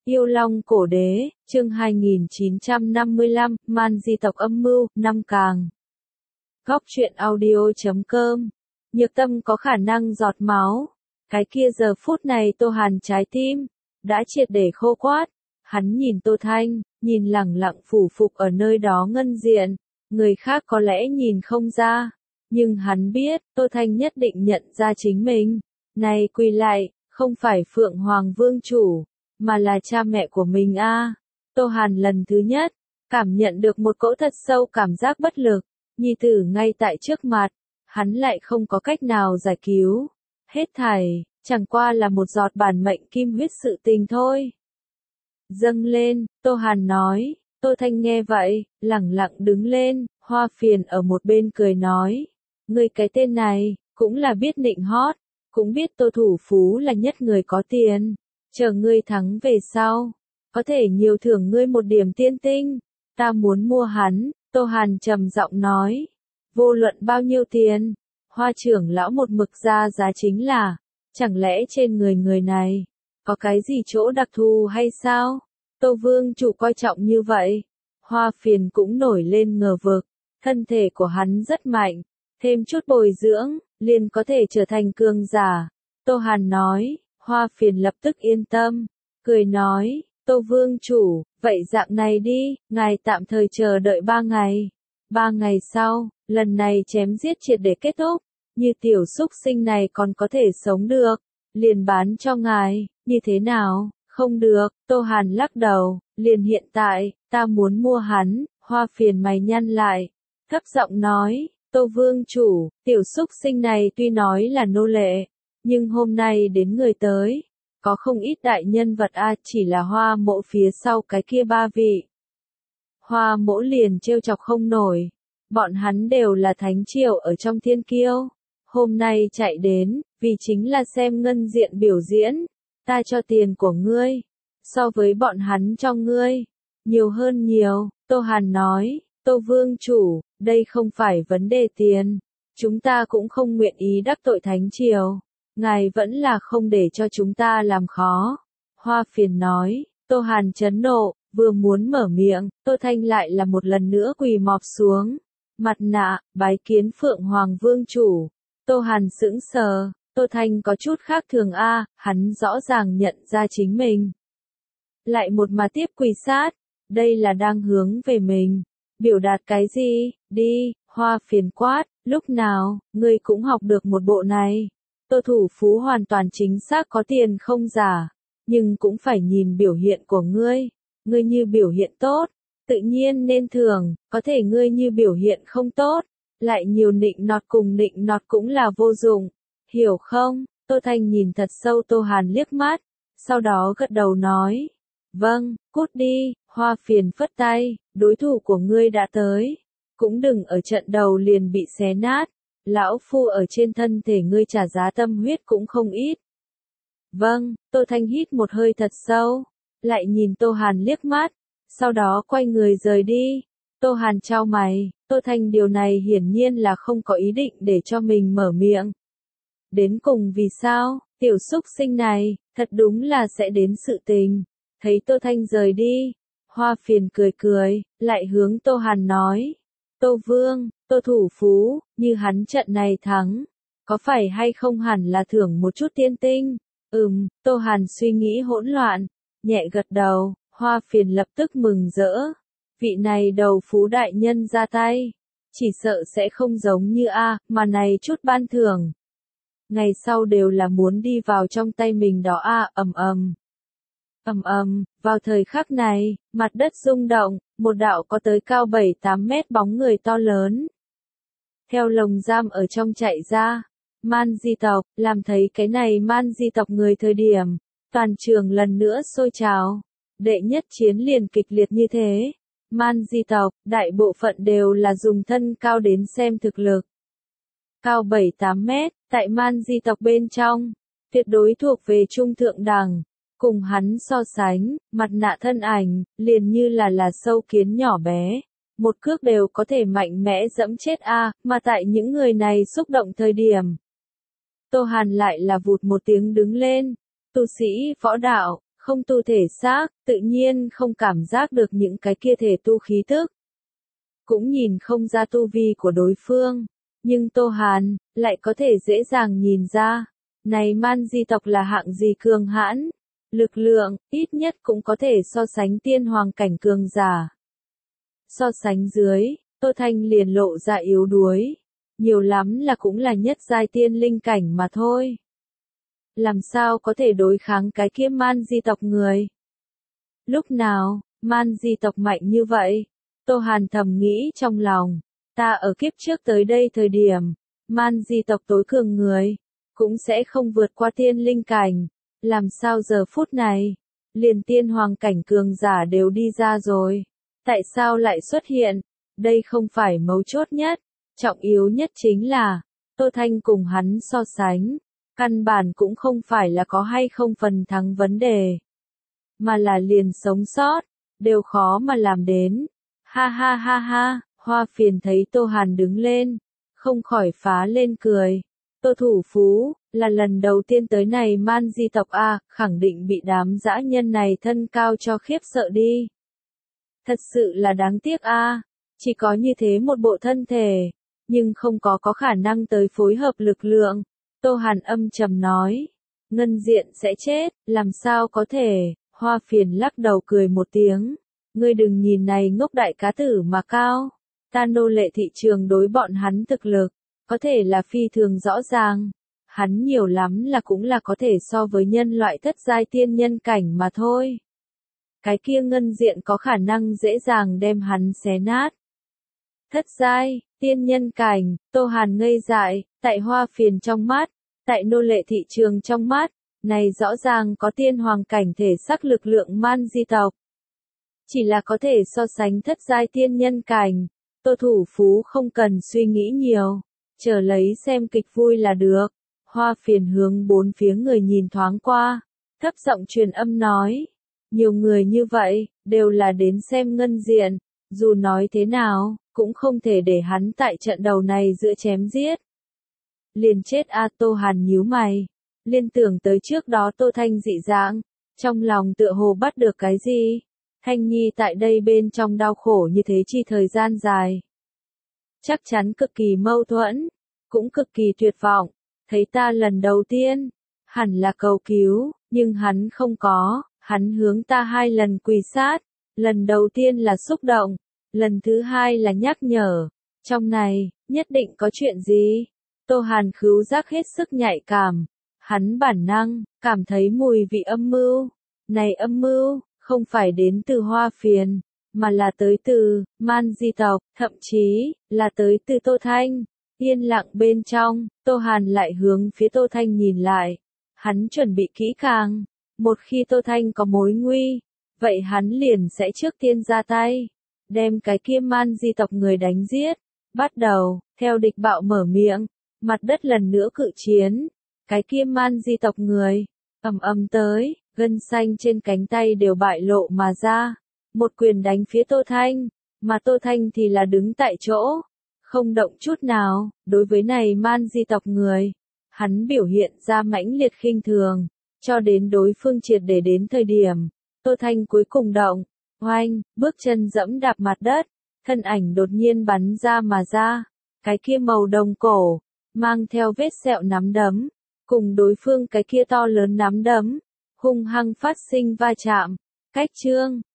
Yêu Long Cổ Đế, chương 2955, Man Di tộc âm mưu, năm càng. Góc truyện audio.com. Nhược Tâm có khả năng giọt máu. Cái kia giờ phút này Tô Hàn trái tim đã triệt để khô quát. Hắn nhìn Tô Thanh, nhìn lẳng lặng phủ phục ở nơi đó ngân diện. Người khác có lẽ nhìn không ra, nhưng hắn biết, Tô Thanh nhất định nhận ra chính mình. Này quỳ lại, không phải Phượng Hoàng Vương Chủ, mà là cha mẹ của mình a. Tô Hàn lần thứ nhất, cảm nhận được một cỗ thật sâu cảm giác bất lực, nhi tử ngay tại trước mặt, hắn lại không có cách nào giải cứu. Hết thảy, chẳng qua là một giọt bản mệnh kim huyết sự tình thôi. Dâng lên, Tô Hàn nói. Tô Thanh nghe vậy, lẳng lặng đứng lên, Hoa Phiền ở một bên cười nói. Ngươi cái tên này, cũng là biết nịnh hót, cũng biết Tô Thủ Phú là nhất người có tiền. Chờ ngươi thắng về sau, có thể nhiều thưởng ngươi một điểm tiên tinh. Ta muốn mua hắn, Tô Hàn trầm giọng nói. Vô luận bao nhiêu tiền, Hoa trưởng lão một mực ra giá chính là, chẳng lẽ trên người này, có cái gì chỗ đặc thù hay sao? Tô Vương Chủ coi trọng như vậy. Hoa Phiền cũng nổi lên ngờ vực, thân thể của hắn rất mạnh, thêm chút bồi dưỡng, liền có thể trở thành cường giả. Tô Hàn nói. Hoa Phiền lập tức yên tâm, cười nói, Tô Vương Chủ, vậy dạng này đi, ngài tạm thời chờ đợi 3 ngày. 3 ngày sau, lần này chém giết triệt để kết thúc, như tiểu súc sinh này còn có thể sống được, liền bán cho ngài, như thế nào? Không được, Tô Hàn lắc đầu, liền hiện tại, ta muốn mua hắn. Hoa Phiền mày nhăn lại, thấp giọng nói, Tô Vương Chủ, tiểu súc sinh này tuy nói là nô lệ, nhưng hôm nay đến người tới, có không ít đại nhân vật chỉ là Hoa Mỗ phía sau cái kia 3 vị. Hoa Mỗ liền trêu chọc không nổi, bọn hắn đều là thánh triều ở trong thiên kiêu, hôm nay chạy đến, vì chính là xem ngân diện biểu diễn, ta cho tiền của ngươi, so với bọn hắn cho ngươi, nhiều hơn nhiều. Tô Hàn nói, Tô Vương Chủ, đây không phải vấn đề tiền, chúng ta cũng không nguyện ý đắc tội thánh triều. Ngài vẫn là không để cho chúng ta làm khó. Hoa Phiền nói. Tô Hàn chấn nộ, vừa muốn mở miệng, Tô Thanh lại là một lần nữa quỳ mọp xuống. Mặt nạ, bái kiến Phượng Hoàng Vương Chủ. Tô Hàn sững sờ, Tô Thanh có chút khác thường hắn rõ ràng nhận ra chính mình. Lại một mà tiếp quỳ sát, đây là đang hướng về mình. Biểu đạt cái gì? Đi, Hoa Phiền quát, lúc nào, ngươi cũng học được một bộ này. Tô Thủ Phú hoàn toàn chính xác có tiền không giả, nhưng cũng phải nhìn biểu hiện của ngươi. Ngươi như biểu hiện tốt, tự nhiên nên thưởng, có thể ngươi như biểu hiện không tốt, lại nhiều nịnh nọt cùng nịnh nọt cũng là vô dụng, hiểu không? Tô Thanh nhìn thật sâu Tô Hàn liếc mắt, sau đó gật đầu nói, vâng, cút đi. Hoa Phiền phất tay, đối thủ của ngươi đã tới, cũng đừng ở trận đầu liền bị xé nát. Lão Phu ở trên thân thể ngươi trả giá tâm huyết cũng không ít. Vâng, Tô Thanh hít một hơi thật sâu, lại nhìn Tô Hàn liếc mắt, sau đó quay người rời đi. Tô Hàn chau mày, Tô Thanh điều này hiển nhiên là không có ý định để cho mình mở miệng. Đến cùng vì sao, tiểu súc sinh này, thật đúng là sẽ đến sự tình. Thấy Tô Thanh rời đi, Hoa Phiền cười cười, lại hướng Tô Hàn nói. Tô Vương, Tô Thủ Phú, như hắn trận này thắng, có phải hay không hẳn là thưởng một chút tiên tinh? Tô Hàn suy nghĩ hỗn loạn, nhẹ gật đầu. Hoa Phiền lập tức mừng rỡ. Vị này đầu phú đại nhân ra tay, chỉ sợ sẽ không giống như mà này chút ban thưởng. Ngày sau đều là muốn đi vào trong tay mình đó vào thời khắc này, mặt đất rung động, một đạo có tới cao 7-8 mét bóng người to lớn. Theo lồng giam ở trong chạy ra, Man Di tộc, làm thấy cái này Man Di tộc người thời điểm, toàn trường lần nữa sôi trào. Đệ nhất chiến liền kịch liệt như thế. Man Di tộc, đại bộ phận đều là dùng thân cao đến xem thực lực. Cao 7-8 mét, tại Man Di tộc bên trong, tuyệt đối thuộc về trung thượng đẳng. Cùng hắn so sánh, mặt nạ thân ảnh, liền như là sâu kiến nhỏ bé. Một cước đều có thể mạnh mẽ dẫm chết mà tại những người này xúc động thời điểm. Tô Hàn lại là vụt một tiếng đứng lên. Tu sĩ võ đạo, không tu thể xác, tự nhiên không cảm giác được những cái kia thể tu khí tức. Cũng nhìn không ra tu vi của đối phương, nhưng Tô Hàn lại có thể dễ dàng nhìn ra, này man di tộc là hạng gì cường hãn, lực lượng, ít nhất cũng có thể so sánh tiên hoàng cảnh cường giả. So sánh dưới, Tô Thanh liền lộ ra yếu đuối, nhiều lắm là cũng là nhất giai tiên linh cảnh mà thôi. Làm sao có thể đối kháng cái kia man di tộc người? Lúc nào, man di tộc mạnh như vậy? Tô Hàn thầm nghĩ trong lòng, ta ở kiếp trước tới đây thời điểm, man di tộc tối cường người, cũng sẽ không vượt qua tiên linh cảnh, làm sao giờ phút này, liền tiên hoàng cảnh cường giả đều đi ra rồi, tại sao lại xuất hiện, đây không phải mấu chốt nhất, trọng yếu nhất chính là, Tô Thanh cùng hắn so sánh, căn bản cũng không phải là có hay không phần thắng vấn đề, mà là liền sống sót, đều khó mà làm đến. Ha ha ha ha, Hoa Phiền thấy Tô Hàn đứng lên, không khỏi phá lên cười. Tô thủ phú, là lần đầu tiên tới này man di tộc a, khẳng định bị đám dã nhân này thân cao cho khiếp sợ đi. Thật sự là đáng tiếc a, chỉ có như thế một bộ thân thể, nhưng không có khả năng tới phối hợp lực lượng. Tô Hàn âm trầm nói, Ngân Diện sẽ chết, làm sao có thể, Hoa Phiền lắc đầu cười một tiếng. Ngươi đừng nhìn này ngốc đại cá tử mà cao, ta nô lệ thị trường đối bọn hắn thực lực, có thể là phi thường rõ ràng, hắn nhiều lắm là cũng là có thể so với nhân loại thất giai tiên nhân cảnh mà thôi. Cái kia Ngân Diện có khả năng dễ dàng đem hắn xé nát. Thất giai, tiên nhân cảnh, Tô Hàn ngây dại, tại Hoa Phiền trong mắt, tại nô lệ thị trường trong mắt, này rõ ràng có tiên hoàng cảnh thể sắc lực lượng man di tộc. Chỉ là có thể so sánh thất giai tiên nhân cảnh, Tô thủ phú không cần suy nghĩ nhiều, chờ lấy xem kịch vui là được. Hoa Phiền hướng bốn phía người nhìn thoáng qua, thấp giọng truyền âm nói, nhiều người như vậy, đều là đến xem Ngân Diện, dù nói thế nào, cũng không thể để hắn tại trận đầu này giữa chém giết. Liền chết a, Tô Hàn nhíu mày, liên tưởng tới trước đó Tô Thanh dị dạng, trong lòng tựa hồ bắt được cái gì. Thanh Nhi tại đây bên trong đau khổ như thế chi thời gian dài. Chắc chắn cực kỳ mâu thuẫn, cũng cực kỳ tuyệt vọng, thấy ta lần đầu tiên, hẳn là cầu cứu, nhưng hắn không có, hắn hướng ta 2 lần quỳ sát, lần đầu tiên là xúc động, lần thứ 2 là nhắc nhở, trong này, nhất định có chuyện gì. Tô Hàn khứu giác hết sức nhạy cảm, hắn bản năng, cảm thấy mùi vị âm mưu, này âm mưu, không phải đến từ Hoa Phiền, mà là tới từ man di tộc, thậm chí là tới từ Tô Thanh. Yên lặng bên trong, Tô Hàn lại hướng phía Tô Thanh nhìn lại. Hắn chuẩn bị kỹ càng, một khi Tô Thanh có mối nguy, vậy hắn liền sẽ trước tiên ra tay, đem cái kia man di tộc người đánh giết. Bắt đầu, theo địch bạo mở miệng, mặt đất lần nữa cự chiến, cái kia man di tộc người, ầm ầm tới. Gân xanh trên cánh tay đều bại lộ mà ra, một quyền đánh phía Tô Thanh, mà Tô Thanh thì là đứng tại chỗ, không động chút nào, đối với này man di tộc người, hắn biểu hiện ra mãnh liệt khinh thường, cho đến đối phương triệt để đến thời điểm, Tô Thanh cuối cùng động, oanh, bước chân dẫm đạp mặt đất, thân ảnh đột nhiên bắn ra mà ra, cái kia màu đồng cổ, mang theo vết sẹo nắm đấm, cùng đối phương cái kia to lớn nắm đấm. Hung hăng phát sinh va chạm, cách chương,